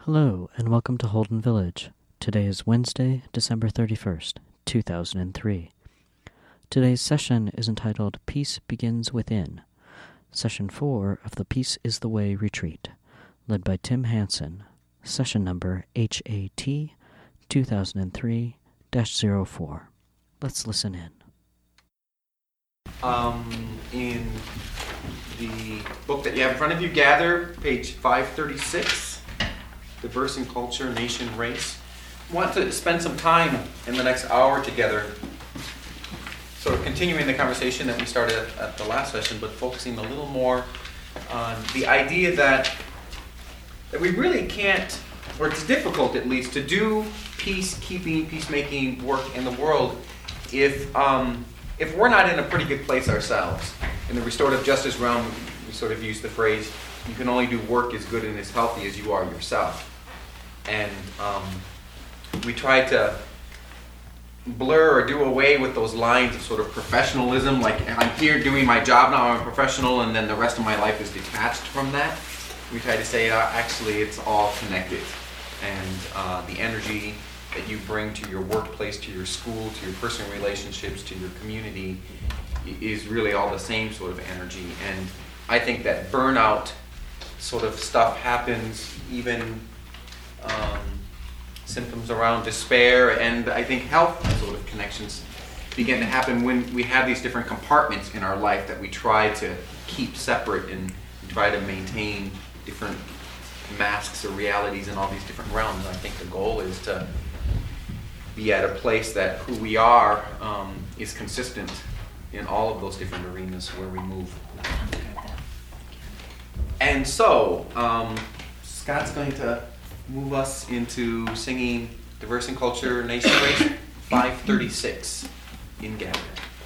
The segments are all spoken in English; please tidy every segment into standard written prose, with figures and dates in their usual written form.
Hello, and welcome to Holden Village. Today is Wednesday, December 31st, 2003. Today's session is entitled Peace Begins Within, Session 4 of the Peace is the Way retreat, led by Tim Hansen, session number HAT 2003-04. Let's listen in. In the book that you have in front of you, Gather, page 536, Diverse in Culture, Nation, Race. I want to spend some time in the next hour together, sort of continuing the conversation that we started at the last session, but focusing a little more on the idea that we really can't, or it's difficult at least, to do peacekeeping, peacemaking work in the world if we're not in a pretty good place ourselves. In the restorative justice realm, we sort of use the phrase, you can only do work as good and as healthy as you are yourself. And we try to blur or do away with those lines of sort of professionalism, like I'm here doing my job now, I'm a professional, and then the rest of my life is detached from that. We try to say, actually, it's all connected. And the energy that you bring to your workplace, to your school, to your personal relationships, to your community is really all the same sort of energy. And I think that burnout sort of stuff happens, even symptoms around despair, and I think health sort of connections begin to happen when we have these different compartments in our life that we try to keep separate and try to maintain different masks or realities in all these different realms. I think the goal is to be at a place that who we are is consistent in all of those different arenas where we move. And so, Scott's going to move us into singing Diverse in Culture, Nation, Race, 536 in Gather.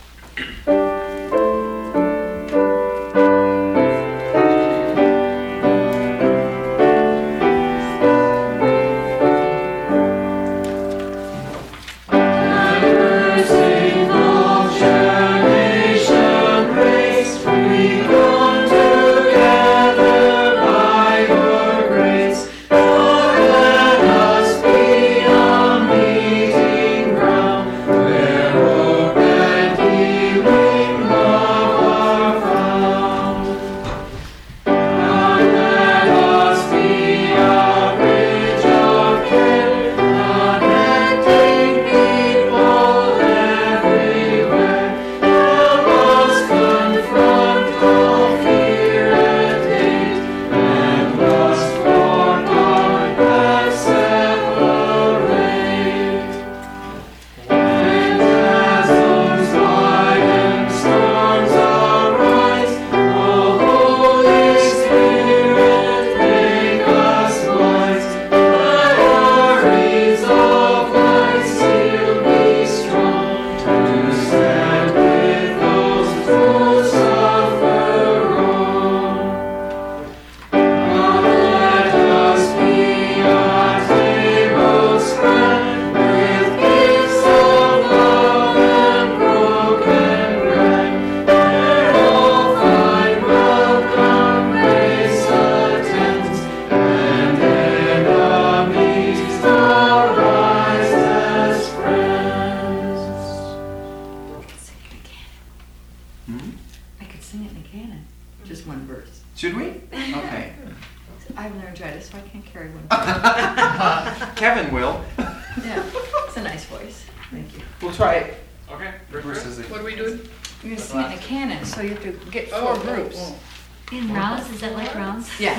Kevin will. Yeah, it's a nice voice. Thank you. We'll try it. Okay. What are we doing? You're gonna sing it in a canon, so you have to get four groups. In rounds? Is that like rounds? Yeah.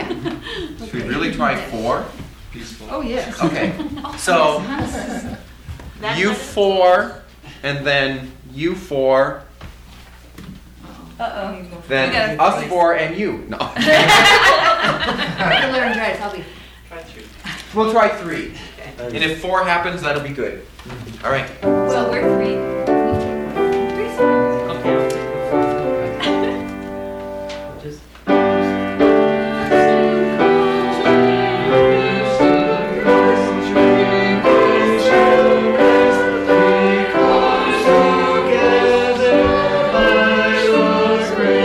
Should we really try 4? Peaceful. Oh, yes. Okay. So, you 4, and then you 4, Uh-oh. then us 4, and you. No. Regular laryngitis, I'll be. We'll try 3. And if 4 happens, that'll be good. All right. So we're three. Three's fine.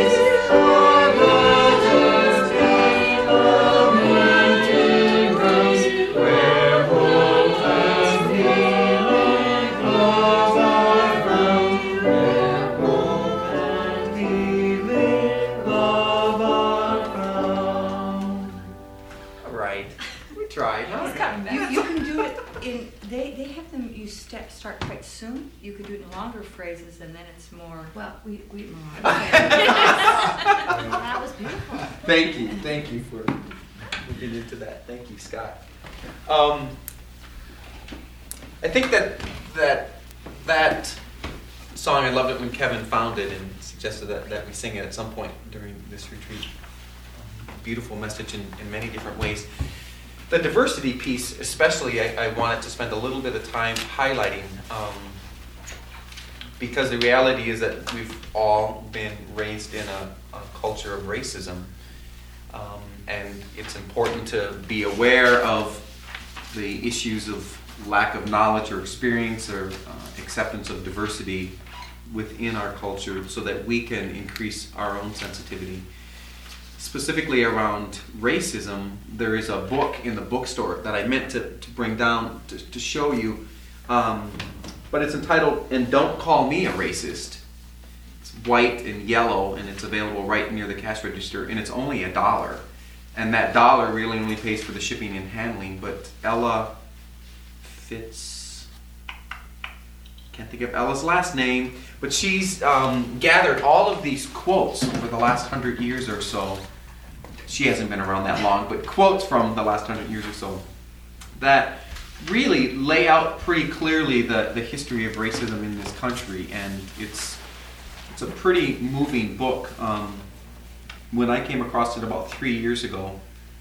Grace, tried. We tried. Huh? He's coming back. You can do it in, they have them, you start quite soon. You could do it in longer phrases and then it's more. Well, we. That was beautiful. Thank you for looking into that. Thank you, Scott. I think that song, I loved it when Kevin found it and suggested that we sing it at some point during this retreat. Beautiful message in many different ways. The diversity piece, especially, I wanted to spend a little bit of time highlighting, because the reality is that we've all been raised in a culture of racism, and it's important to be aware of the issues of lack of knowledge or experience or acceptance of diversity within our culture so that we can increase our own sensitivity. Specifically around racism, there is a book in the bookstore that I meant to bring down to show you, but it's entitled, "And Don't Call Me a Racist." It's white and yellow, and it's available right near the cash register, and it's only $1. And that $1 really only pays for the shipping and handling, but Ella Fitz, can't think of Ella's last name, but she's gathered all of these quotes over the last 100 years or so. She hasn't been around that long, but quotes from the last 100 years or so that really lay out pretty clearly the history of racism in this country, and it's a pretty moving book. When I came across it about 3 years ago,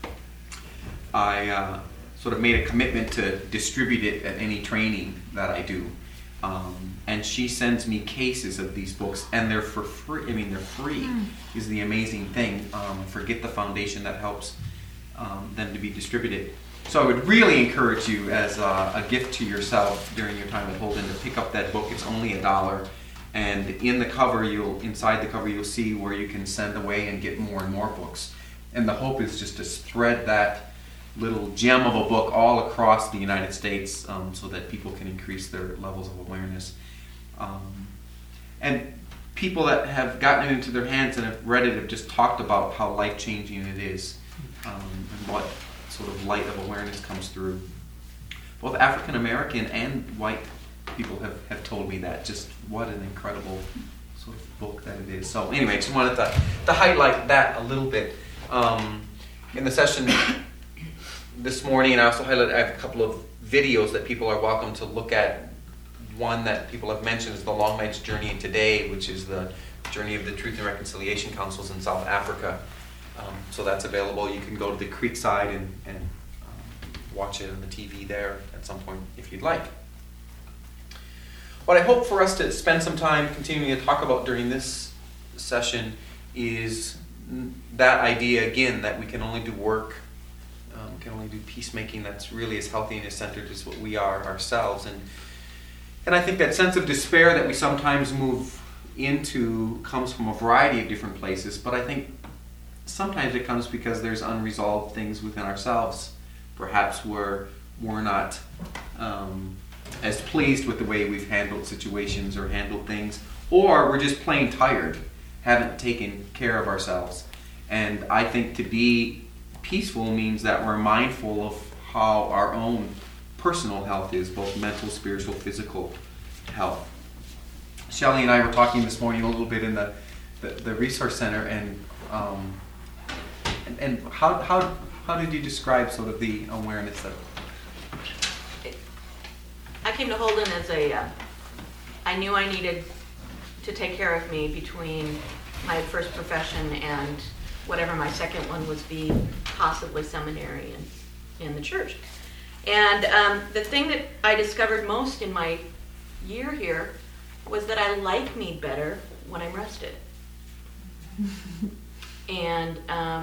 I sort of made a commitment to distribute it at any training that I do. And she sends me cases of these books, and they're for free. I mean, they're free is the amazing thing. Forget the foundation that helps them to be distributed. So I would really encourage you as a gift to yourself during your time at Holden to pick up that book. It's only $1. And in the cover, inside the cover, you'll see where you can send away and get more and more books. And the hope is just to spread that little gem of a book all across the United States so that people can increase their levels of awareness. And people that have gotten it into their hands and have read it have just talked about how life-changing it is and what sort of light of awareness comes through. Both African American and white people have told me that. Just what an incredible sort of book that it is. So anyway, just wanted to highlight that a little bit. In the session this morning, and I also highlighted, I have a couple of videos that people are welcome to look at. One that people have mentioned is the Long Night's Journey Today, which is the journey of the Truth and Reconciliation Councils in South Africa. So that's available. You can go to the Creekside and watch it on the TV there at some point if you'd like. What I hope for us to spend some time continuing to talk about during this session is that idea, again, that we can only do work, can only do peacemaking that's really as healthy and as centered as what we are ourselves. And I think that sense of despair that we sometimes move into comes from a variety of different places, but I think sometimes it comes because there's unresolved things within ourselves. Perhaps we're not as pleased with the way we've handled situations or handled things, or we're just plain tired, haven't taken care of ourselves. And I think to be peaceful means that we're mindful of how our own personal health is, both mental, spiritual, physical health. Shelley and I were talking this morning a little bit in the resource center, and how did you describe sort of the awareness of? I came to Holden as I knew I needed to take care of me between my first profession and whatever my second one would be, possibly seminary in the church. And the thing that I discovered most in my year here was that I like me better when I'm rested. And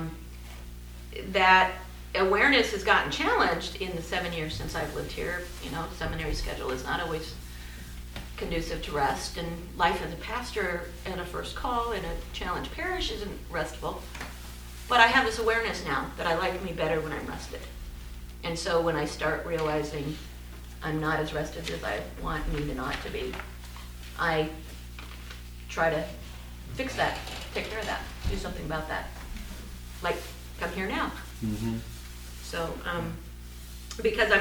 that awareness has gotten challenged in the 7 years since I've lived here. You know, seminary schedule is not always conducive to rest, and life as a pastor at a first call in a challenged parish isn't restful. But I have this awareness now that I like me better when I'm rested. And so when I start realizing I'm not as rested as I want me to not to be, I try to fix that, take care of that, do something about that. Like, come here now. Mm-hmm. So, because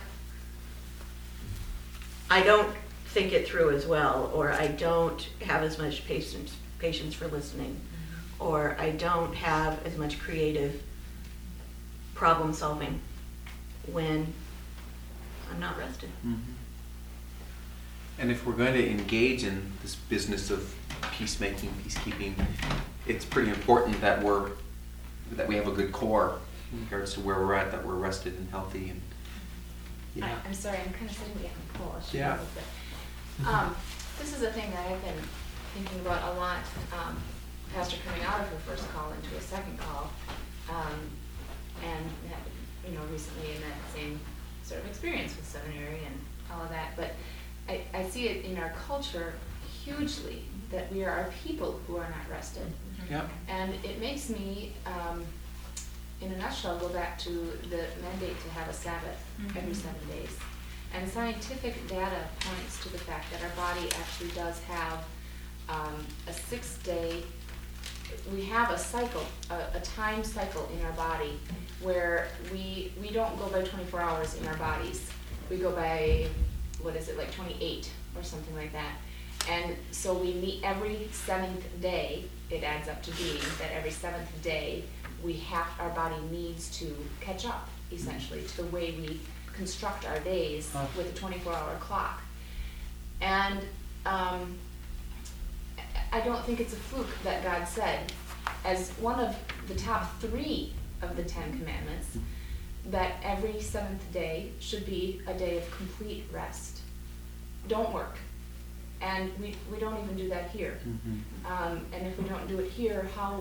I don't think it through as well, or I don't have as much patience for listening, or I don't have as much creative problem solving when I'm not rested. Mm-hmm. And if we're going to engage in this business of peacemaking, peacekeeping, it's pretty important that we have a good core in regards to where we're at, that we're rested and healthy. And I'm sorry, I'm kind of sitting behind Nicole. Yeah. This is a thing that I've been thinking about a lot. Pastor coming out of her first call into a second call, and recently in that same sort of experience with seminary and all of that. But I see it in our culture hugely that we are a people who are not rested. Yeah. And it makes me, in a nutshell, go back to the mandate to have a Sabbath every 7 days. And scientific data points to the fact that our body actually does have a 6-day, we have a cycle, a time cycle in our body where we don't go by 24 hours in our bodies. We go by, 28 or something like that. And so we meet every 7th day. It adds up to being that every 7th day our body needs to catch up, essentially, to the way we construct our days with a 24-hour clock. And I don't think it's a fluke that God said, as one of the top 3 of the 10 commandments, that every 7th day should be a day of complete rest. Don't work. And we don't even do that here. Mm-hmm. And if we don't do it here, how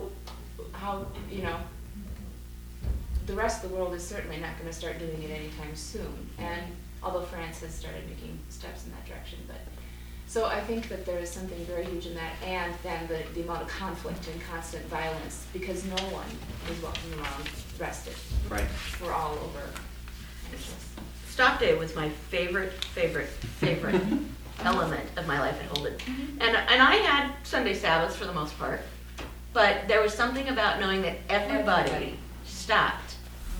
the rest of the world is certainly not going to start doing it anytime soon. And although France has started making steps in that direction, so I think that there is something very huge in that, and then the amount of conflict and constant violence, because no one is walking around rested. Right. We're all over anxious. Stop day was my favorite element of my life at Holden. And I had Sunday Sabbaths for the most part, but there was something about knowing that everybody stopped.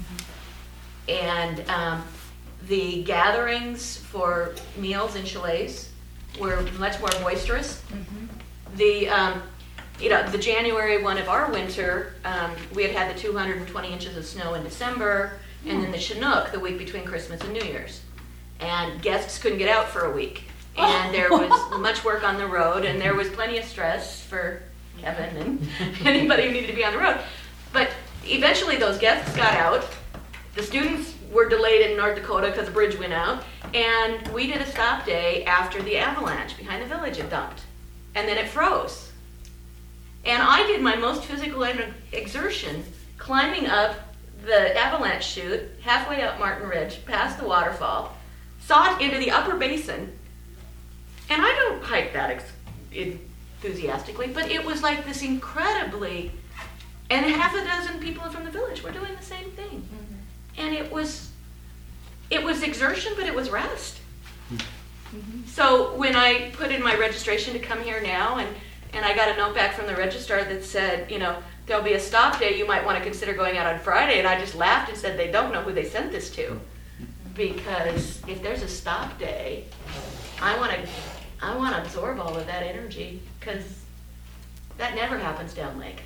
And the gatherings for meals and chalets were much more boisterous. The January one of our winter, we had the 220 inches of snow in December, and then the Chinook the week between Christmas and New Year's. And guests couldn't get out for a week. And there was much work on the road, and there was plenty of stress for Kevin and anybody who needed to be on the road. But eventually those guests got out. The students were delayed in North Dakota because the bridge went out, and we did a stop day after the avalanche behind the village had dumped. And then it froze. And I did my most physical exertion climbing up the avalanche chute, halfway up Martin Ridge, past the waterfall, saw it into the upper basin. And I don't hike that enthusiastically, but it was like this incredibly, and half a dozen people from the village were doing the same thing. And it was exertion, but it was rest. So when I put in my registration to come here now, and I got a note back from the registrar that said, there'll be a stop day, you might want to consider going out on Friday, and I just laughed and said they don't know who they sent this to. Because if there's a stop day, I want to absorb all of that energy, because that never happens down lake.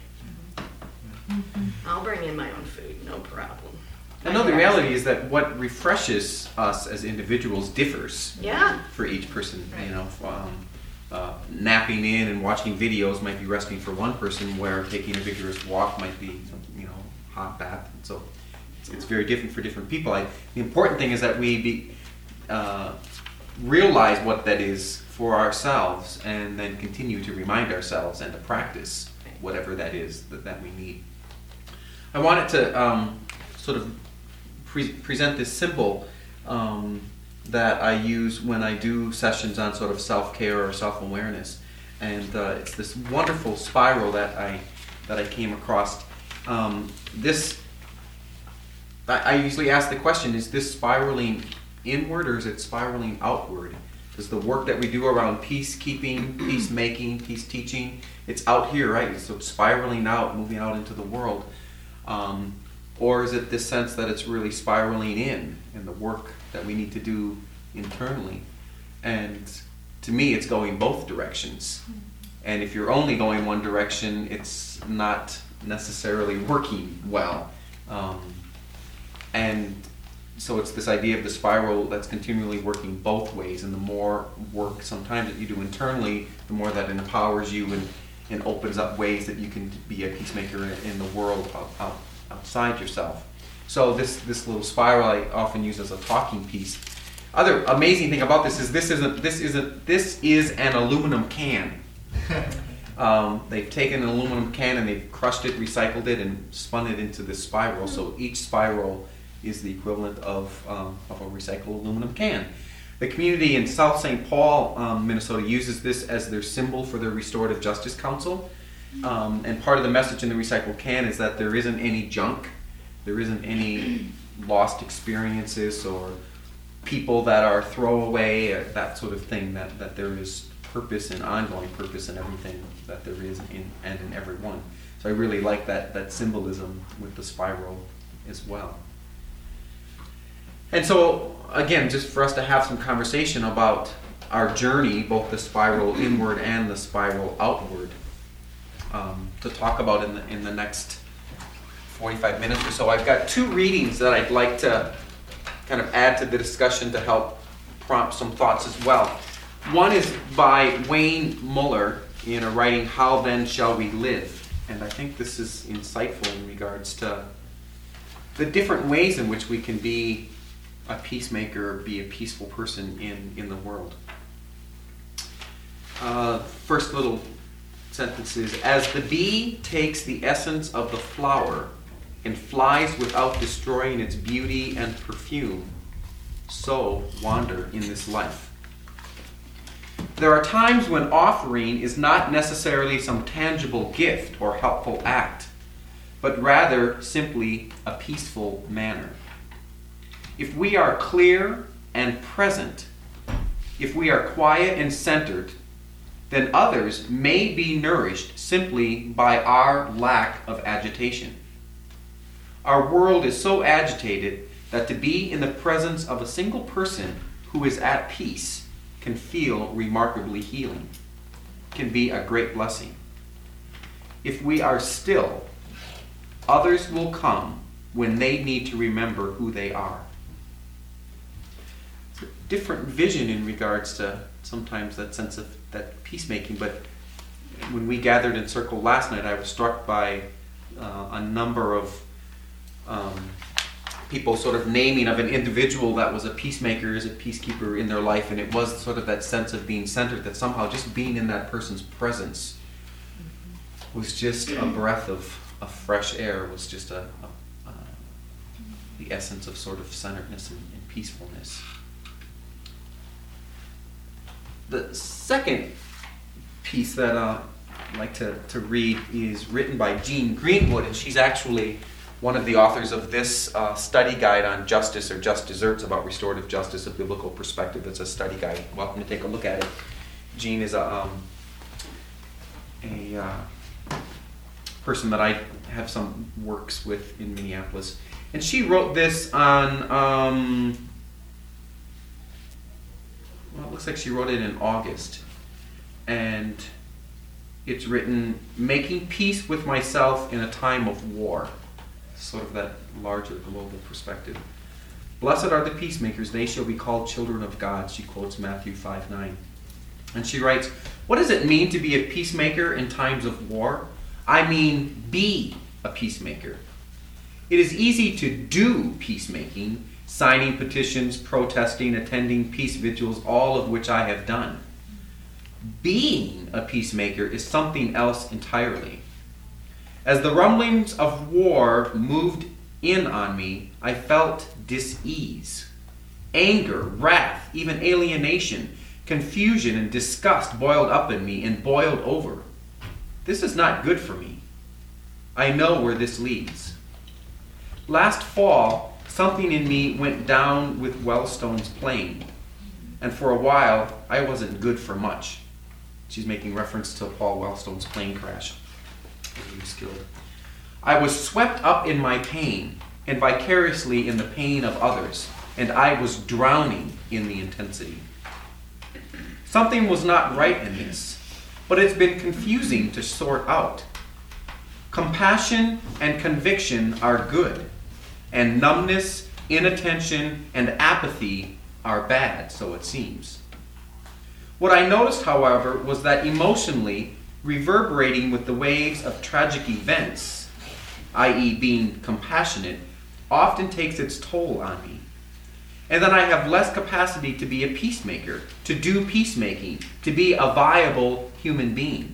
I'll bring in my own food, no problem. I know the reality is that what refreshes us as individuals differs for each person. Napping in and watching videos might be resting for one person, where taking a vigorous walk might be, hot bath. And so it's very different for different people. The important thing is that we realize what that is for ourselves, and then continue to remind ourselves and to practice whatever that is that we need. I wanted to sort of present this symbol that I use when I do sessions on sort of self-care or self-awareness, and it's this wonderful spiral that I came across. I usually ask the question: is this spiraling inward or is it spiraling outward? Does the work that we do around peacekeeping, peacemaking, peace teaching, it's out here, right? So it's spiraling out, moving out into the world. Or is it this sense that it's really spiraling in the work that we need to do internally? And to me, it's going both directions. And if you're only going one direction, it's not necessarily working well. And so it's this idea of the spiral that's continually working both ways. And the more work sometimes that you do internally, the more that it empowers you and opens up ways that you can be a peacemaker in the world outside yourself. So this little spiral I often use as a talking piece. Other amazing thing about this is this is an aluminum can. They've taken an aluminum can and they've crushed it, recycled it, and spun it into this spiral. So each spiral is the equivalent of a recycled aluminum can. The community in South St. Paul, Minnesota, uses this as their symbol for their Restorative Justice Council. And part of the message in the recycled can is that there isn't any junk, there isn't any lost experiences or people that are throwaway, that sort of thing, that there is purpose and ongoing purpose in everything that there is in everyone. So I really like that symbolism with the spiral as well. And so, again, just for us to have some conversation about our journey, both the spiral inward and the spiral outward, to talk about in the next 45 minutes or so. I've got two readings that I'd like to kind of add to the discussion to help prompt some thoughts as well. One is by Wayne Muller in a writing, How Then Shall We Live? And I think this is insightful in regards to the different ways in which we can be a peacemaker, be a peaceful person in the world. First little sentence is, as the bee takes the essence of the flower and flies without destroying its beauty and perfume, so wander in this life. There are times when offering is not necessarily some tangible gift or helpful act, but rather simply a peaceful manner. If we are clear and present, if we are quiet and centered, then others may be nourished simply by our lack of agitation. Our world is so agitated that to be in the presence of a single person who is at peace can feel remarkably healing, can be a great blessing. If we are still, others will come when they need to remember who they are. It's a different vision in regards to sometimes that sense of that peacemaking, but when we gathered in circle last night, I was struck by a number of people sort of naming of an individual that was a peacemaker, is a peacekeeper in their life, and it was sort of that sense of being centered, that somehow just being in that person's presence was just a breath of fresh air, was just the essence of sort of centeredness and peacefulness. The second piece that I'd like to read is written by Jean Greenwood, and she's actually one of the authors of this study guide on justice or just desserts about restorative justice, a biblical perspective. It's a study guide. Welcome to take a look at it. Jean is a person that I have some works with in Minneapolis. And she wrote this on, well, it looks like she wrote it in August. And it's written, Making Peace with Myself in a Time of War. Sort of that larger global perspective. Blessed are the peacemakers, they shall be called children of God. She quotes Matthew 5:9. And she writes, what does it mean to be a peacemaker in times of war? I mean, be a peacemaker. It is easy to do peacemaking, signing petitions, protesting, attending peace vigils, all of which I have done. Being a peacemaker is something else entirely. As the rumblings of war moved in on me, I felt dis-ease. Anger, wrath, even alienation, confusion, and disgust boiled up in me and boiled over. This is not good for me. I know where this leads. Last fall, something in me went down with Wellstone's plane, and for a while, I wasn't good for much. She's making reference to Paul Wellstone's plane crash. He was killed. I was swept up in my pain, and vicariously in the pain of others, and I was drowning in the intensity. Something was not right in this, but it's been confusing to sort out. Compassion and conviction are good, and numbness, inattention, and apathy are bad, so it seems. What I noticed, however, was that emotionally, reverberating with the waves of tragic events, i.e. being compassionate, often takes its toll on me. And then I have less capacity to be a peacemaker, to do peacemaking, to be a viable human being.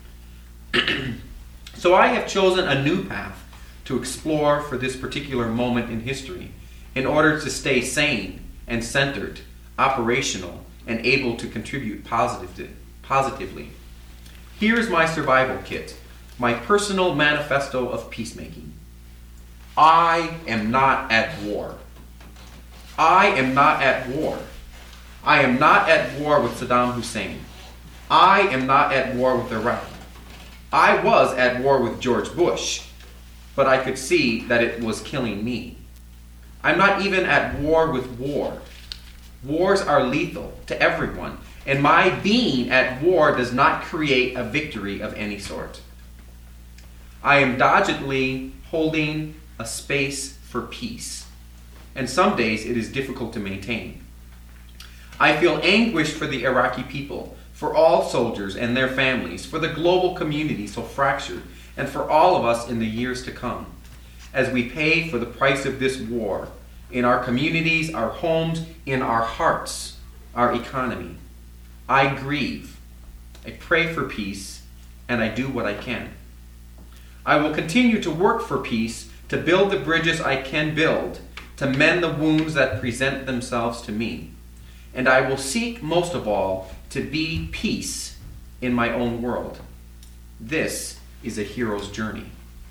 So I have chosen a new path to explore for this particular moment in history in order to stay sane and centered, operational, and able to contribute positively. Here is my survival kit, my personal manifesto of peacemaking. I am not at war. I am not at war. I am not at war with Saddam Hussein. I am not at war with Iraq. I was at war with George Bush, but I could see that it was killing me. I'm not even at war with war. Wars are lethal to everyone, and my being at war does not create a victory of any sort. I am doggedly holding a space for peace, and some days it is difficult to maintain. I feel anguish for the Iraqi people, for all soldiers and their families, for the global community so fractured, and for all of us in the years to come, as we pay for the price of this war, in our communities, our homes, in our hearts, our economy. I grieve, I pray for peace, and I do what I can. I will continue to work for peace, to build the bridges I can build, to mend the wounds that present themselves to me. And I will seek, most of all, to be peace in my own world. This is a hero's journey.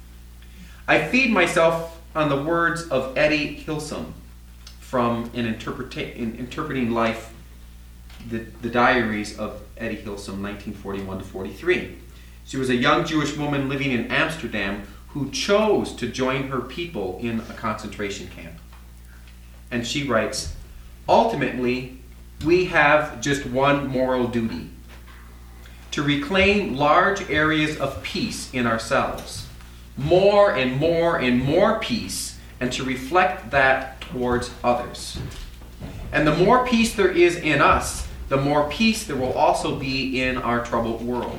I feed myself on the words of Etty Hillesum from in Interpreting Life, the diaries of Etty Hillesum, 1941 to 43. She was a young Jewish woman living in Amsterdam who chose to join her people in a concentration camp. And she writes, "Ultimately, we have just one moral duty: to reclaim large areas of peace in ourselves, more and more and more peace, and to reflect that towards others. And the more peace there is in us, the more peace there will also be in our troubled world."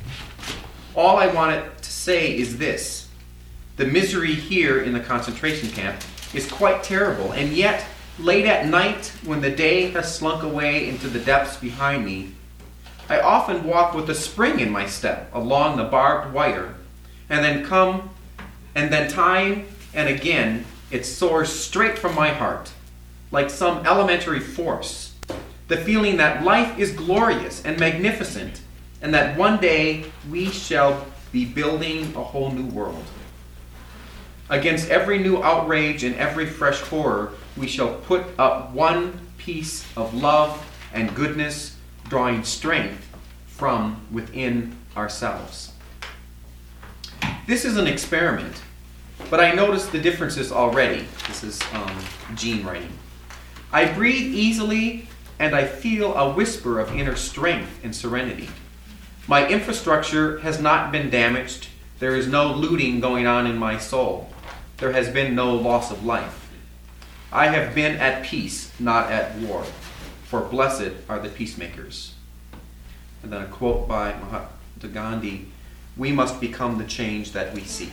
All I wanted to say is this: the misery here in the concentration camp is quite terrible, and yet, late at night, when the day has slunk away into the depths behind me, I often walk with a spring in my step along the barbed wire, and then time and again it soars straight from my heart, like some elementary force, the feeling that life is glorious and magnificent, and that one day we shall be building a whole new world. Against every new outrage and every fresh horror, we shall put up one piece of love and goodness, drawing strength from within ourselves. This is an experiment, but I notice the differences already. This is Jean writing. I breathe easily, and I feel a whisper of inner strength and serenity. My infrastructure has not been damaged. There is no looting going on in my soul. There has been no loss of life. I have been at peace, not at war, for blessed are the peacemakers. And then a quote by Mahatma Gandhi: "We must become the change that we seek."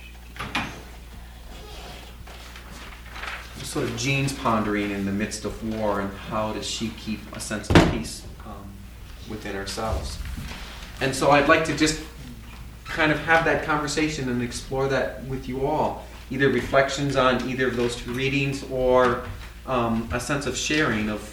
Sort of Jean's pondering in the midst of war, and how does she keep a sense of peace within ourselves. And so I'd like to just kind of have that conversation and explore that with you all. Either reflections on either of those two readings, or a sense of sharing of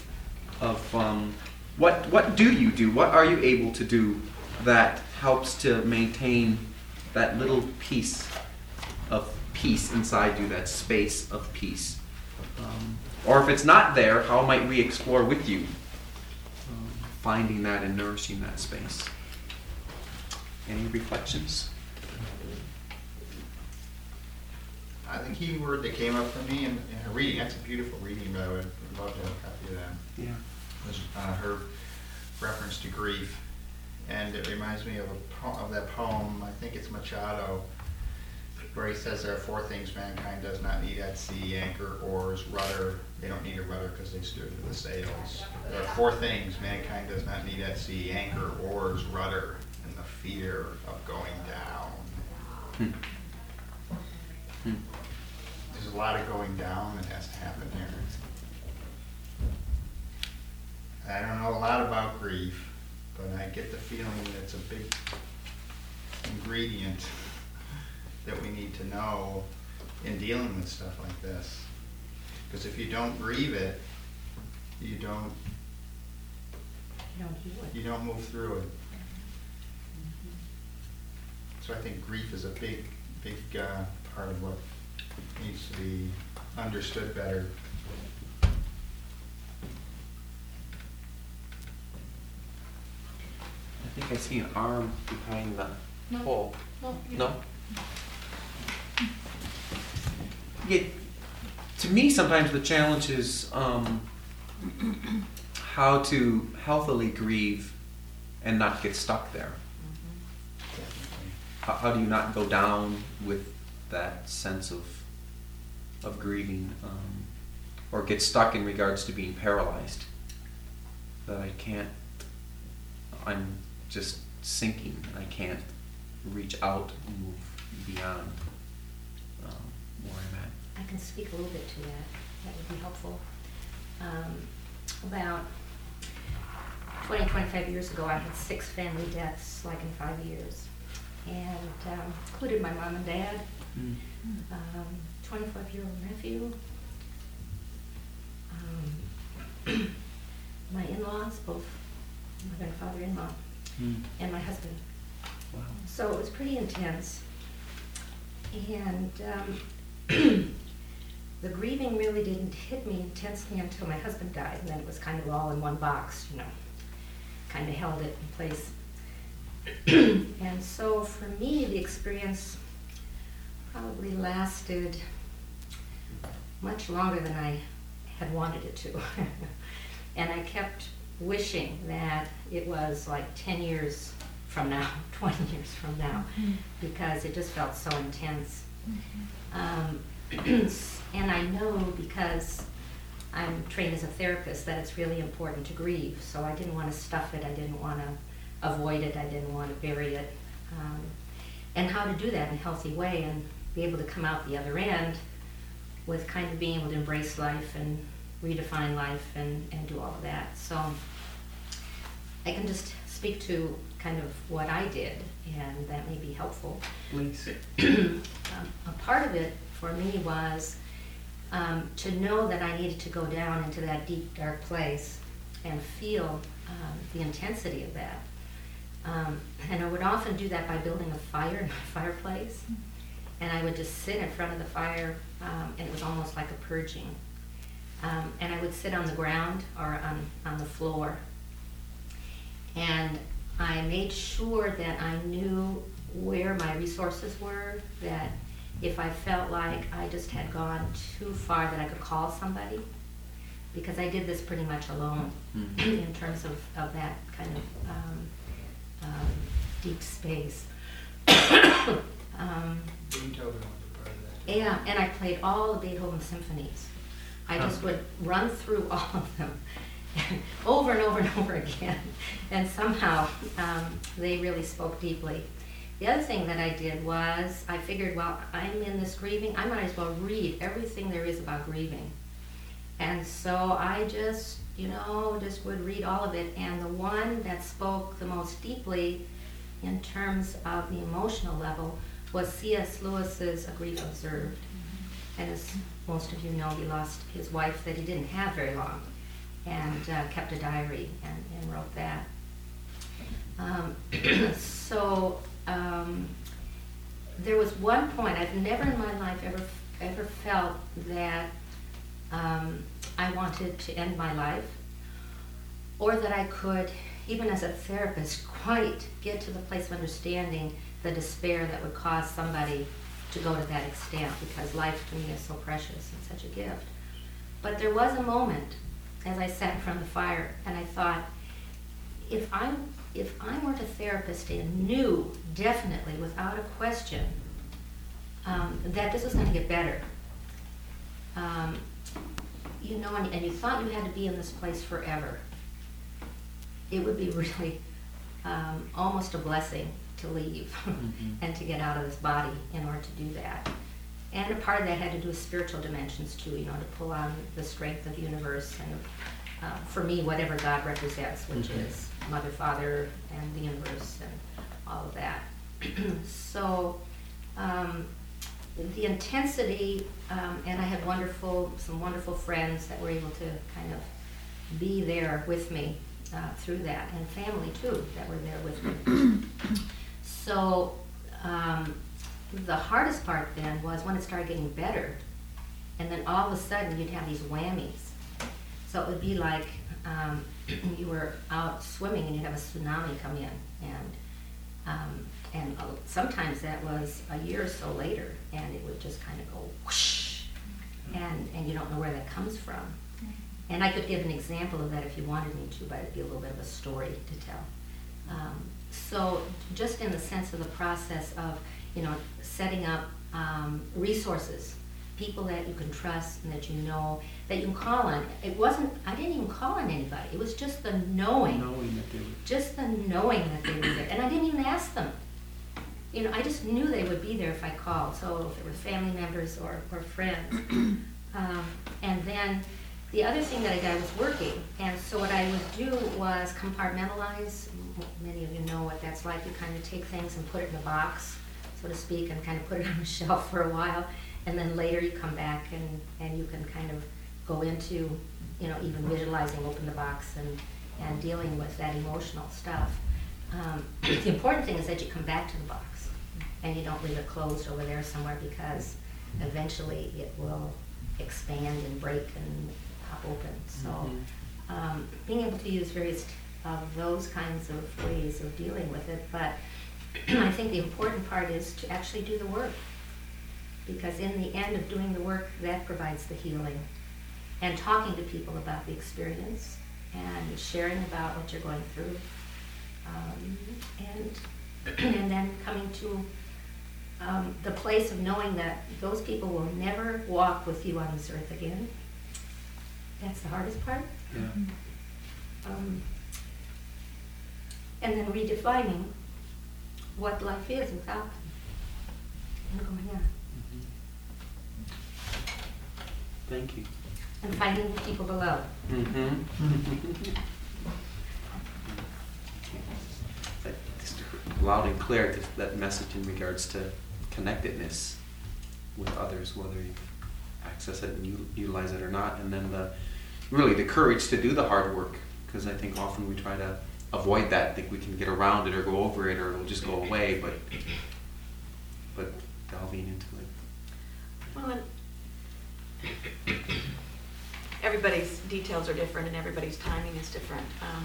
what do you do? What are you able to do that helps to maintain that little piece of peace inside you, that space of peace? Or if it's not there, how might we explore with you finding that and nourishing that space? Any reflections? I the key word that came up for me in her reading, that's a beautiful reading, but I would love to have a copy of that, Yeah. was her reference to grief. And it reminds me of of that poem, I think it's Machado, where he says there are 4 things mankind does not need at sea: anchor, oars, rudder. They don't need a rudder because they steer to the sails. There are 4 things mankind does not need at sea: anchor, oars, rudder, and the fear of going down. There's a lot of going down that has to happen here. I don't know a lot about grief, but I get the feeling that it's a big ingredient that we need to know in dealing with stuff like this. Because if you don't grieve it, you don't move through it. So I think grief is a big part of what needs to be understood better. I think I see an arm behind the No. pole. No. No? Yeah, to me, sometimes the challenge is how to healthily grieve and not get stuck there. How do you not go down with that sense of grieving, or get stuck in regards to being paralyzed? That I'm just sinking, and I can't reach out and move beyond where I'm at. I can speak a little bit to that. That would be helpful. About 25 years ago, I had 6 family deaths, like in 5 years, and included my mom and dad, 25-year-old nephew, my in-laws, both mother and father-in-law, and my husband. Wow. So it was pretty intense. And the grieving really didn't hit me intensely until my husband died, and then it was kind of all in one box, kind of held it in place. And so for me, the experience probably lasted much longer than I had wanted it to. And I kept wishing that it was like 10 years from now, 20 years from now, because it just felt so intense. And I know, because I'm trained as a therapist, that it's really important to grieve. So I didn't want to stuff it. I didn't want to avoid it. I didn't want to bury it. And how to do that in a healthy way and be able to come out the other end with kind of being able to embrace life and redefine life and do all of that. So I can just speak to kind of what I did, and that may be helpful. Please. A part of it for me was to know that I needed to go down into that deep, dark place and feel the intensity of that. And I would often do that by building a fire in my fireplace. And I would just sit in front of the fire, and it was almost like a purging. And I would sit on the ground or on the floor. And I made sure that I knew where my resources were, that if I felt like I just had gone too far, that I could call somebody. Because I did this pretty much alone in terms of that kind of deep space. Beethoven was a part of that. Yeah, and I played all the Beethoven symphonies. I just would run through all of them over and over and over again. And somehow they really spoke deeply. The other thing that I did was I figured, well, I'm in this grieving, I might as well read everything there is about grieving. And so I just would read all of it. And the one that spoke the most deeply in terms of the emotional level was C.S. Lewis's A Grief Observed. And as most of you know, he lost his wife that he didn't have very long, and kept a diary and wrote that. There was one point, I've never in my life ever felt that I wanted to end my life, or that I could, even as a therapist, quite get to the place of understanding the despair that would cause somebody to go to that extent, because life to me is so precious and such a gift. But there was a moment as I sat in front of the fire and I thought, if I weren't a therapist and knew definitely without a question that this was going to get better, you know, and you thought you had to be in this place forever, it would be really almost a blessing to leave and to get out of this body in order to do that. And a part of that had to do with spiritual dimensions too, you know, to pull on the strength of the universe and for me, whatever God represents, which is Mother, Father, and the universe and all of that. So the intensity, and I had some wonderful friends that were able to kind of be there with me through that, and family too that were there with me. So the hardest part then was when it started getting better, and then all of a sudden you'd have these whammies. So it would be like you were out swimming and you'd have a tsunami come in, and sometimes that was a year or so later, and it would just kind of go whoosh, and you don't know where that comes from. And I could give an example of that if you wanted me to, but it'd be a little bit of a story to tell. So just in the sense of the process of, you know, setting up resources, people that you can trust and that you know, that you can call on. I didn't even call on anybody. It was just the knowing. Just the knowing that they were there. And I didn't even ask them. You know, I just knew they would be there if I called. So if it were family members or friends. And then the other thing that I did was working. And so what I would do was compartmentalize. Many of you know what that's like. You kind of take things and put it in a box, so to speak, and kind of put it on a shelf for a while. And then later you come back and you can kind of go into, you know, even visualizing, open the box and dealing with that emotional stuff. The important thing is that you come back to the box and you don't leave it closed over there somewhere, because eventually it will expand and break and pop open. So being able to use various of those kinds of ways of dealing with it. But I think the important part is to actually do the work, because in the end of doing the work, that provides the healing. And talking to people about the experience and sharing about what you're going through, and then coming to the place of knowing that those people will never walk with you on this earth again. That's the hardest part. Yeah. And then redefining what life is without them. And going, yeah. Thank you. And finding the people below. Just loud and clear, that message in regards to connectedness with others, whether you access it and utilize it or not, and then the courage to do the hard work, because I think often we try to avoid that, think we can get around it or go over it or it'll just go away, but delving into it. Well, everybody's details are different and everybody's timing is different.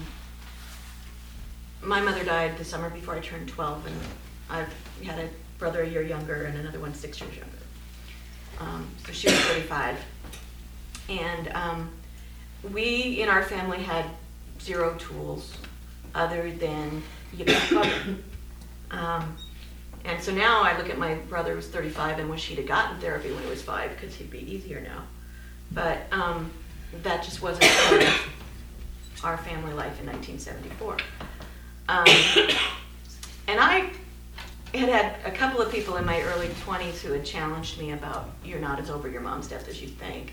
My mother died the summer before I turned 12, and I had a brother a year younger and another one 6 years younger. So she was 35. And we in our family had zero tools other than mother. And so now I look at my brother who's 35 and wish he'd have gotten therapy when he was 5, because he'd be easier now. But that just wasn't part of our family life in 1974. And I had a couple of people in my early 20s who had challenged me about, you're not as over your mom's death as you think.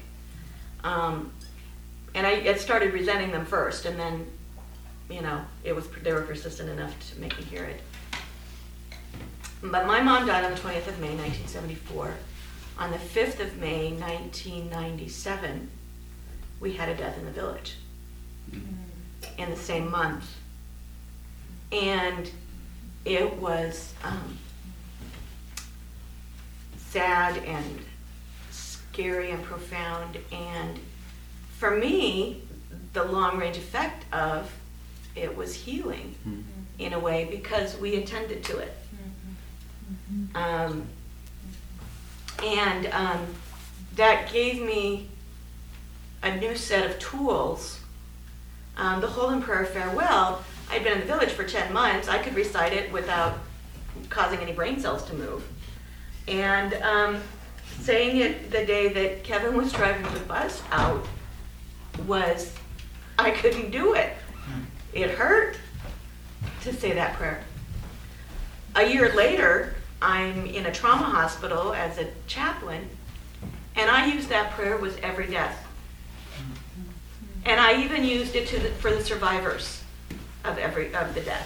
And I had started resenting them first, and then, you know, they were persistent enough to make me hear it. But my mom died on the 20th of May, 1974. On the 5th of May, 1997, we had a death in the village in the same month. And it was sad and scary and profound. And for me, the long-range effect of it was healing in a way, because we attended to it. And that gave me a new set of tools. The Holden Prayer Farewell, I'd been in the village for 10 months. I could recite it without causing any brain cells to move. And saying it the day that Kevin was driving the bus out was, I couldn't do it. It hurt to say that prayer. A year later, I'm in a trauma hospital as a chaplain, and I use that prayer with every death. And I even used it for the survivors of the death.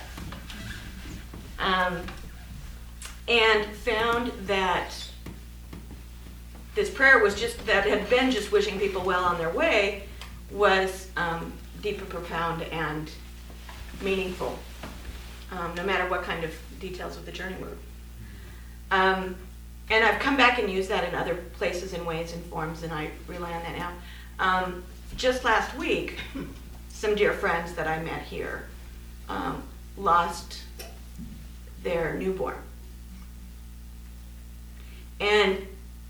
And found that this prayer was that had been just wishing people well on their way, was deep and profound and meaningful, no matter what kind of details of the journey were. And I've come back and used that in other places and ways and forms, and I rely on that now. Just last week, some dear friends that I met here lost their newborn. And,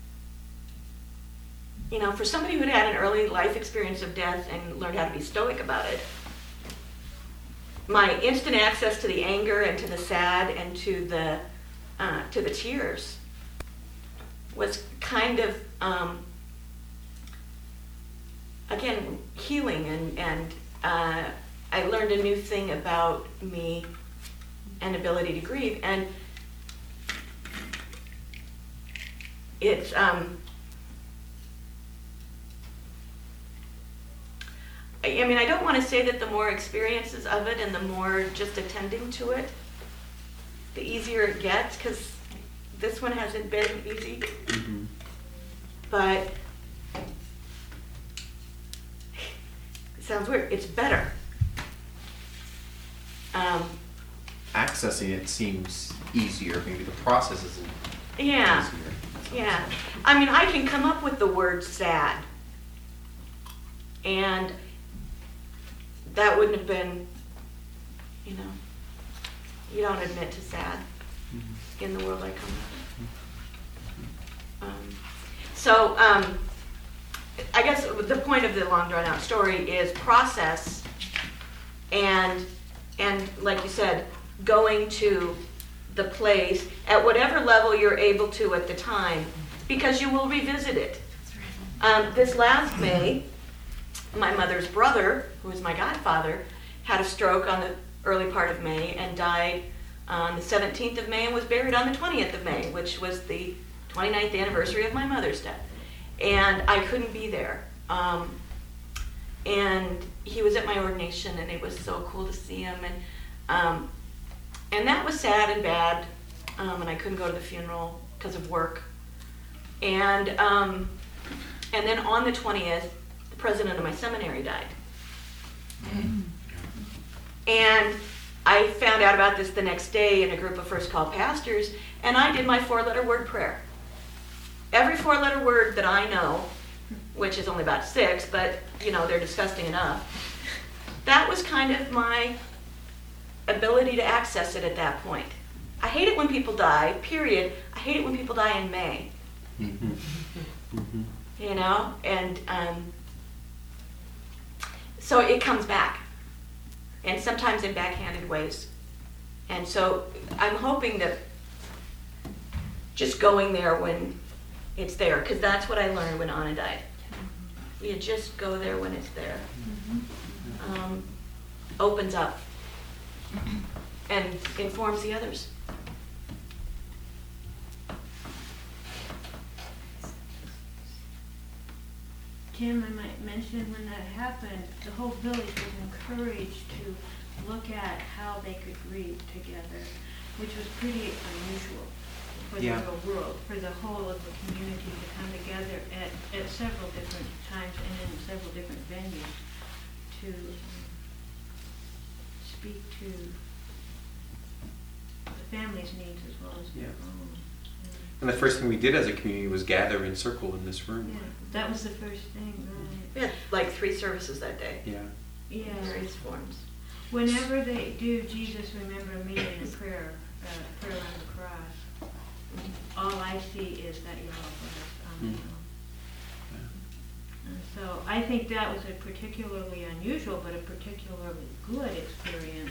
you know, for somebody who'd had an early life experience of death and learned how to be stoic about it, my instant access to the anger and to the sad and to the tears was kind of, again, healing, and I learned a new thing about me and ability to grieve, and it's I mean, I don't want to say that the more experiences of it and the more just attending to it, the easier it gets, because this one hasn't been easy. Mm-hmm. But it sounds weird. It's better. Accessing it seems easier. Maybe the process isn't yeah. easier. Yeah. I mean, I can come up with the word sad. And that wouldn't have been, you know, you don't admit to sad in the world I come from. I guess the point of the long drawn out story is process and like you said, going to the place at whatever level you're able to at the time, because you will revisit it. This last May, my mother's brother, who is my godfather, had a stroke on the early part of May and died on the 17th of May and was buried on the 20th of May, which was the 29th anniversary of my mother's death. And I couldn't be there. And he was at my ordination, and it was so cool to see him. And that was sad and bad, and I couldn't go to the funeral because of work. And then on the 20th, the president of my seminary died. And I found out about this the next day in a group of first call pastors, and I did my 4-letter word prayer. Every 4-letter word that I know, which is only about 6, but you know, they're disgusting enough. That was kind of my ability to access it at that point. I hate it when people die, period. I hate it when people die in May. Mm-hmm. Mm-hmm. You know, and so it comes back, and sometimes in backhanded ways. And so I'm hoping that just going there when it's there, because that's what I learned when Anna died. You just go there when it's there. Opens up and informs the others. Jim, I might mention when that happened, the whole village was encouraged to look at how they could grieve together, which was pretty unusual for the whole world, for the whole of the community to come together at several different times and in several different venues to speak to the family's needs as well as their own. And the first thing we did as a community was gather in circle in this room. Yeah, that was the first thing, right? We had like 3 services that day. Yeah. Yeah. Various forms. Whenever they do Jesus Remember Me in a prayer, prayer on the cross, all I see is that yellow bus on the hill. And so I think that was a particularly unusual, but a particularly good experience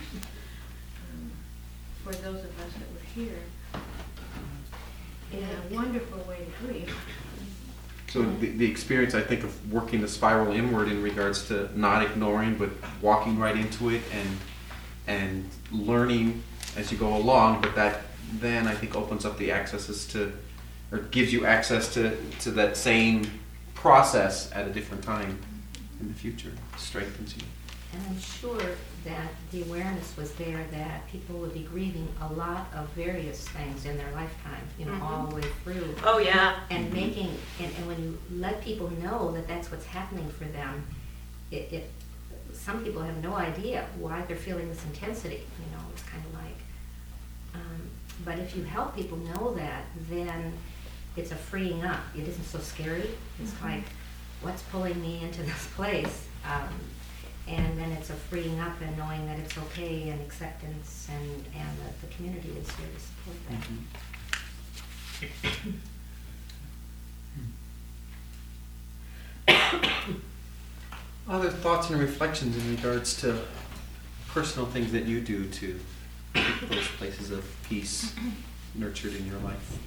for those of us that were here. And a wonderful way to grieve. So the experience, I think, of working the spiral inward in regards to not ignoring, but walking right into it and learning as you go along, but that then I think opens up the accesses to, or gives you access to that same process at a different time in the future, strengthens you. And I'm sure that the awareness was there that people would be grieving a lot of various things in their lifetime, all the way through. Oh, yeah. And making, and when you let people know that that's what's happening for them, some people have no idea why they're feeling this intensity, it's kind of like, but if you help people know that, then it's a freeing up. It isn't so scary. It's like, what's pulling me into this place? And then it's a freeing up and knowing that it's okay, and acceptance, and that the community is here to support that. Other thoughts and reflections in regards to personal things that you do to keep those places of peace nurtured in your life?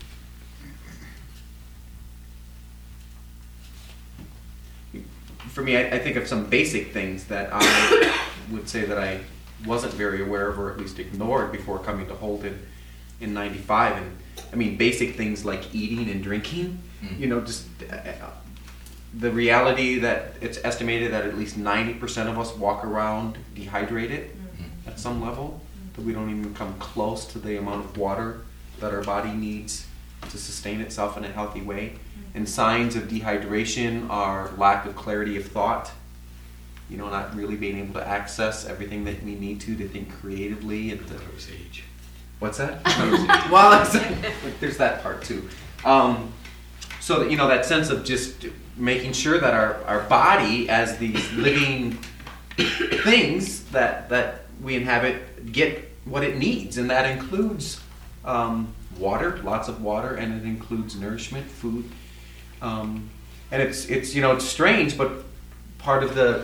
For me, I think of some basic things that I would say that I wasn't very aware of, or at least ignored before coming to Holden in '95. And I mean, basic things like eating and drinking, just the reality that it's estimated that at least 90% of us walk around dehydrated at some level, that we don't even come close to the amount of water that our body needs to sustain itself in a healthy way. And signs of dehydration are lack of clarity of thought, not really being able to access everything that we need to think creatively. And age. What's that? Well, there's that part too. So that, that sense of just making sure that our body, as these living things that we inhabit, get what it needs, and that includes water, lots of water, and it includes nourishment, food. And it's strange, but part of the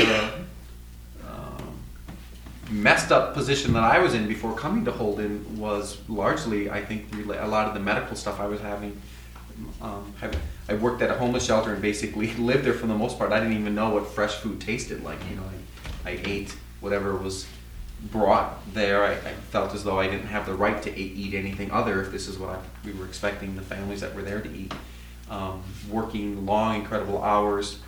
messed up position that I was in before coming to Holden was largely, I think, a lot of the medical stuff I was having. I worked at a homeless shelter and basically lived there for the most part. I didn't even know what fresh food tasted like. I ate whatever was brought there. I felt as though I didn't have the right to eat anything other if this is what we were expecting the families that were there to eat. Working long, incredible hours,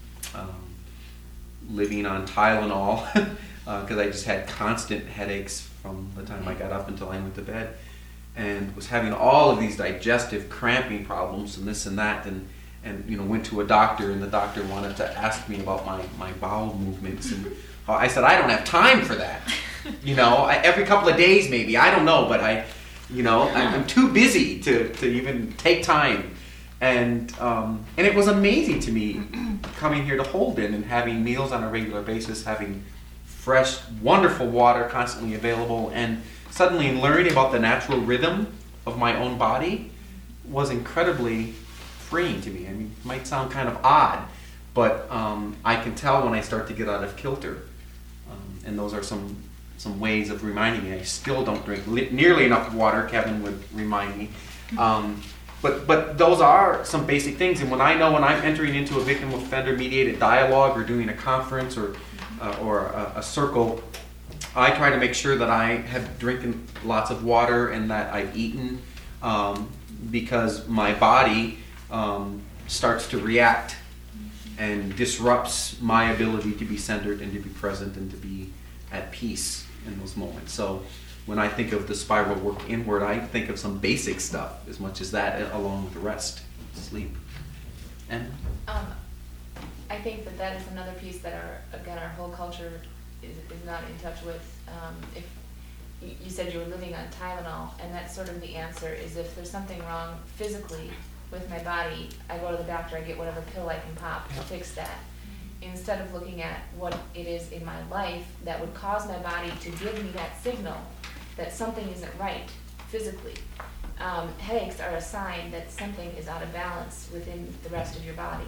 living on Tylenol because I just had constant headaches from the time I got up until I went to bed, and was having all of these digestive cramping problems and this and that, and went to a doctor, and the doctor wanted to ask me about my bowel movements, and I said I don't have time for that. Every couple of days maybe, I don't know, but I'm too busy to even take time. And it was amazing to me coming here to Holden and having meals on a regular basis, having fresh, wonderful water constantly available, and suddenly learning about the natural rhythm of my own body was incredibly freeing to me. I mean, it might sound kind of odd, but I can tell when I start to get out of kilter. And those are some ways of reminding me. I still don't drink nearly enough water, Kevin would remind me. But those are some basic things, and when I'm entering into a victim offender-mediated dialogue or doing a conference or a circle, I try to make sure that I have drinking lots of water and that I've eaten, because my body starts to react and disrupts my ability to be centered and to be present and to be at peace in those moments. So when I think of the spiral work inward, I think of some basic stuff as much as that, along with the rest. Sleep. And I think that is another piece that our whole culture is not in touch with. If you said you were living on Tylenol, and that's sort of the answer, is if there's something wrong physically with my body, I go to the doctor, I get whatever pill I can pop to fix that. Instead of looking at what it is in my life that would cause my body to give me that signal that something isn't right physically. headaches are a sign that something is out of balance within the rest of your body.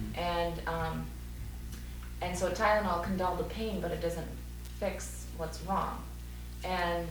And so Tylenol can dull the pain, but it doesn't fix what's wrong. And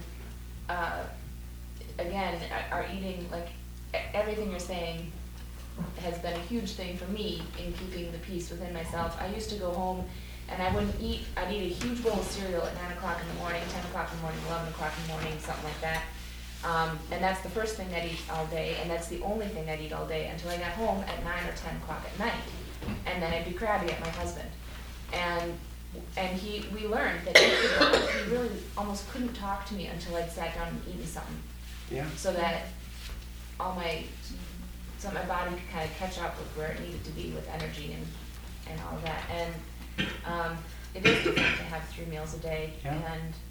again, our eating, like everything you're saying has been a huge thing for me in keeping the peace within myself. I used to go home and I wouldn't eat, I'd eat a huge bowl of cereal at 9 o'clock in the morning, 10 o'clock in the morning, 11 o'clock in the morning, something like that. And that's the first thing I'd eat all day, and that's the only thing I'd eat all day until I got home at 9 or 10 o'clock at night. And then I'd be crabby at my husband. And we learned that he really almost couldn't talk to me until I'd sat down and eaten something. Yeah. So that so my body could kind of catch up with where it needed to be with energy and all of that. And it is different to have 3 meals a day. Yeah.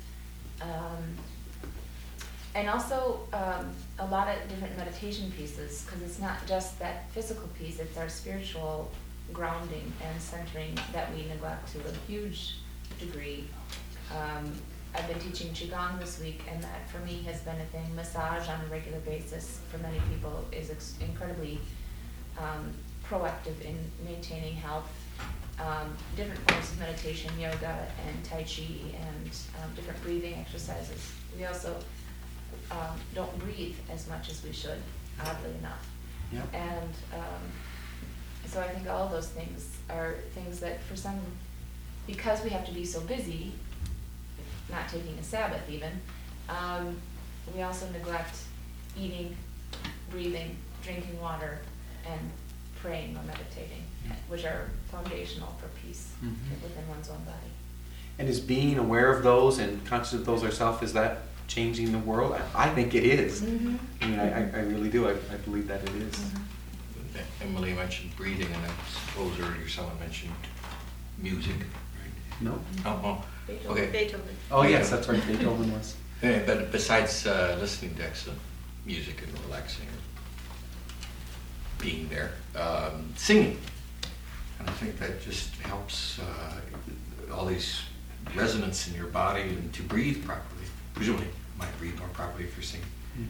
And also a lot of different meditation pieces, because it's not just that physical piece, it's our spiritual grounding and centering that we neglect to a huge degree. I've been teaching Qigong this week, and that for me has been a thing. Massage on a regular basis for many people is incredibly proactive in maintaining health. Different forms of meditation, yoga and Tai Chi, and different breathing exercises. We also don't breathe as much as we should, oddly enough. Yep. And so I think all of those things are things that for some, because we have to be so busy, not taking a Sabbath even, we also neglect eating, breathing, drinking water, and praying or meditating, which are foundational for peace within one's own body. And is being aware of those and conscious of those ourselves, is that changing the world? I think it is. I mean, I really do. I believe that it is. Emily mentioned breathing, and I suppose earlier someone mentioned music, right? No? Oh, Beethoven. okay. Beethoven. Oh, yes, that's right. Beethoven was. Yeah, but besides listening to excellent music and relaxing, being there, singing. And I think that just helps all these resonance in your body and to breathe properly. Presumably, you might breathe more properly if you're singing.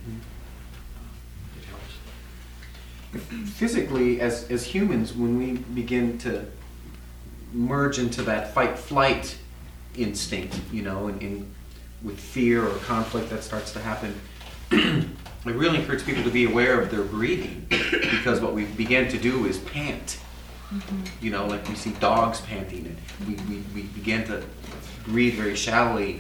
It helps. Physically, as humans, when we begin to merge into that fight-flight instinct, you know, and with fear or conflict that starts to happen, I really encourage people to be aware of their breathing, because what we begin to do is pant. You know, like we see dogs panting, and we begin to breathe very shallowly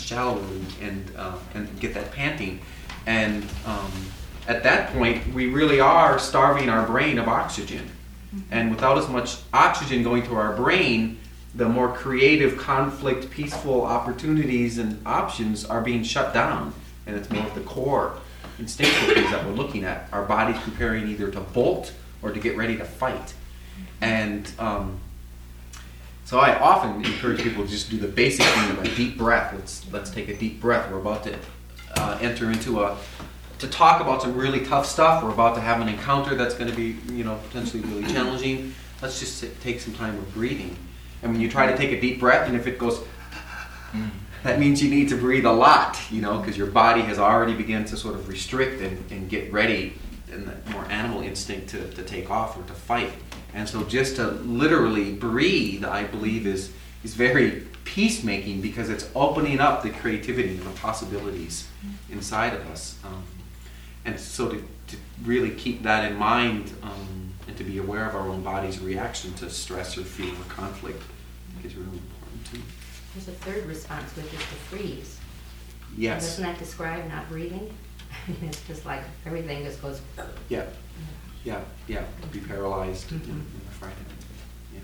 and get that panting. And at that point, we really are starving our brain of oxygen. And without as much oxygen going to our brain, the more creative, conflict, peaceful opportunities and options are being shut down. And it's more of the core instinctual things that we're looking at. Our body's preparing either to bolt or to get ready to fight. And so I often encourage people to just do the basic thing of a deep breath. Let's take a deep breath. We're about to enter into to talk about some really tough stuff. We're about to have an encounter that's going to be, you know, potentially really challenging. Let's just take some time with breathing. And when you try to take a deep breath, and if it goes, that means you need to breathe a lot, you know, because your body has already begun to sort of restrict and get ready in the more animal instinct to take off or to fight. And so just to literally breathe, I believe, is very peacemaking, because it's opening up the creativity and the possibilities inside of us. And so to really keep that in mind and to be aware of our own body's reaction to stress or fear or conflict, I think is really important too. There's a third response, which is to freeze. Yes. Doesn't that describe not breathing? It's just like everything just goes. Yeah. Be paralyzed and frightened. Yeah.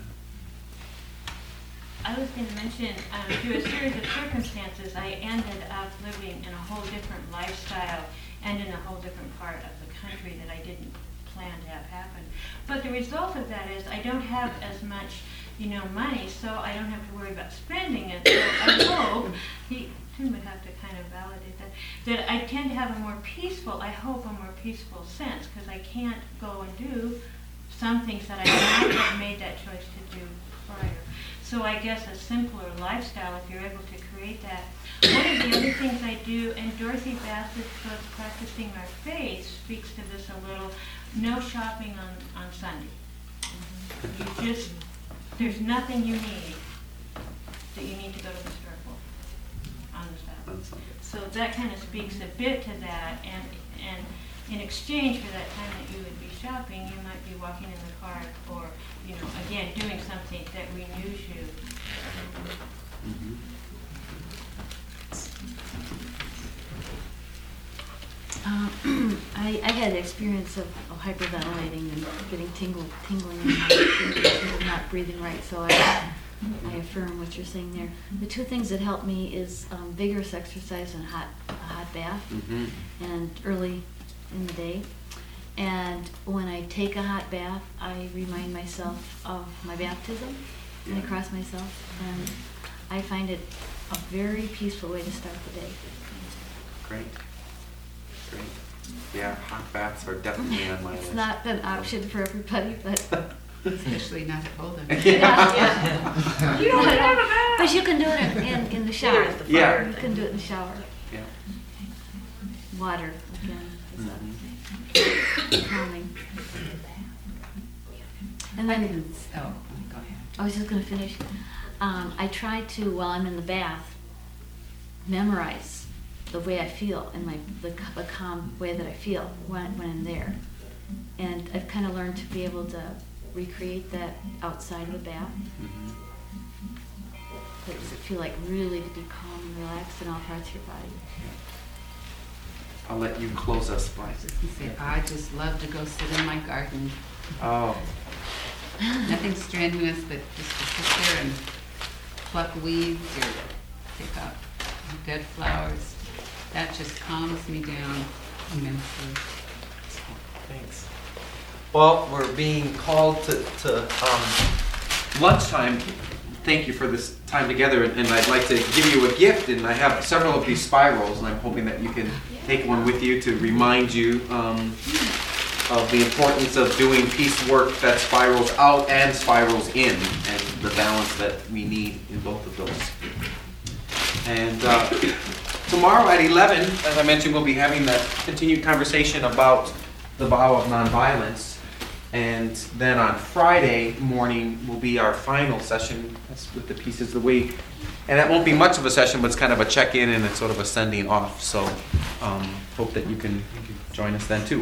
I was going to mention, through a series of circumstances, I ended up living in a whole different lifestyle and in a whole different part of the country that I didn't plan to have happen. But the result of that is I don't have as much, money, so I don't have to worry about spending it. So I hope, Tim would have to kind of validate that I tend to have a more peaceful sense, because I can't go and do some things that I might have made that choice to do prior. So I guess a simpler lifestyle, if you're able to create that. One of the other things I do, and Dorothy Bassett was practicing our faith, speaks to this a little, no shopping on Sunday. You just, there's nothing you need that you need to go to the store for on the Sabbath. So that kind of speaks a bit to that, and in exchange for that time that you would be shopping, you might be walking in the park or, you know, again, doing something that renews you. I had the experience of hyperventilating and getting tingling in my fingers and not breathing right, so I affirm what you're saying there. The two things that help me is vigorous exercise and a hot bath, and early in the day. And when I take a hot bath, I remind myself of my baptism, and I cross myself, and I find it a very peaceful way to start the day. Great. Yeah, hot baths are definitely on my list. It's not an option for everybody, but Especially not older. yeah. You don't have a bath. But you can do it in the shower. Either at the Yeah. fire. You can do it in the shower. Yeah. Water, again, is calming. And then, Go ahead. I was just gonna finish. I try to, while I'm in the bath, memorize the way I feel and the calm way that I feel when I'm there. And I've kind of learned to be able to recreate that outside of the bath. Like, does it feel like really to be calm and relaxed in all parts of your body? I'll let you close us, Blythe. I just love to go sit in my garden. Oh, Nothing strenuous, but just to sit there and pluck weeds or pick up dead flowers. That just calms me down immensely. thanks. Well, we're being called to lunchtime. Thank you for this time together, and I'd like to give you a gift, and I have several of these spirals, and I'm hoping that you can take one with you to remind you of the importance of doing peace work that spirals out and spirals in, and the balance that we need in both of those. And tomorrow at 11, as I mentioned, we'll be having that continued conversation about the vow of nonviolence. And then on Friday morning will be our final session. That's with the pieces of the week. And that won't be much of a session, but it's kind of a check-in and it's sort of a sending off. So hope that you can join us then too.